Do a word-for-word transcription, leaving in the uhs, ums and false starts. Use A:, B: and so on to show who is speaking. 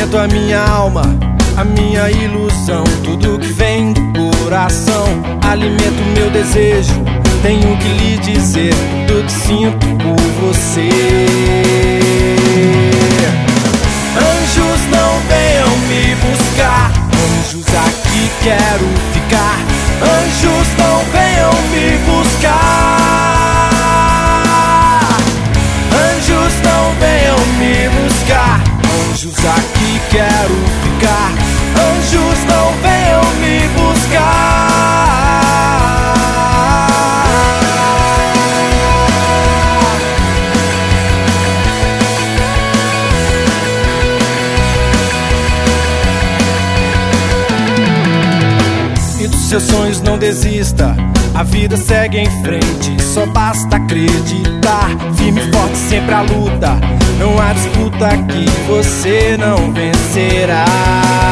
A: alimento a minha alma, a minha ilusão, tudo que vem do coração. Alimento meu desejo, tenho que lhe dizer tudo que sinto por você. Anjos não venham me buscar, anjos aqui quero ficar. Anjos não venham me buscar, anjos não venham me buscar. Anjos aqui quero ficar, anjos não venham me buscar. E dos seus sonhos não desista, a vida segue em frente, só basta acreditar. Firme e forte sempre a luta, não há disputa que você não vencerá.